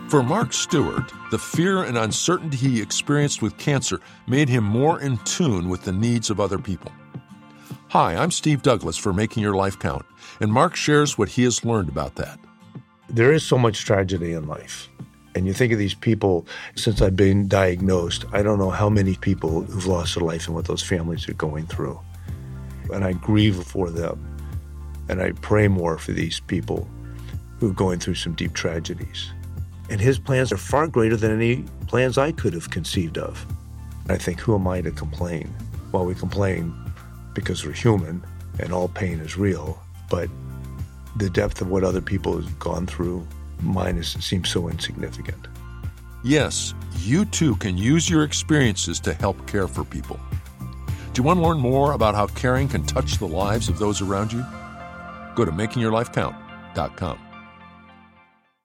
For Mark Stewart, the fear and uncertainty he experienced with cancer made him more in tune with the needs of other people. Hi, I'm Steve Douglas for Making Your Life Count, and Mark shares what he has learned about that. There is so much tragedy in life. And you think of these people, since I've been diagnosed, I don't know how many people who've lost their life and what those families are going through. And I grieve for them. And I pray more for these people who are going through some deep tragedies. And his plans are far greater than any plans I could have conceived of. I think, who am I to complain? Well, we complain because we're human and all pain is real, but the depth of what other people have gone through, mine seems so insignificant. Yes, you too can use your experiences to help care for people. Do you want to learn more about how caring can touch the lives of those around you? Go to makingyourlifecount.com.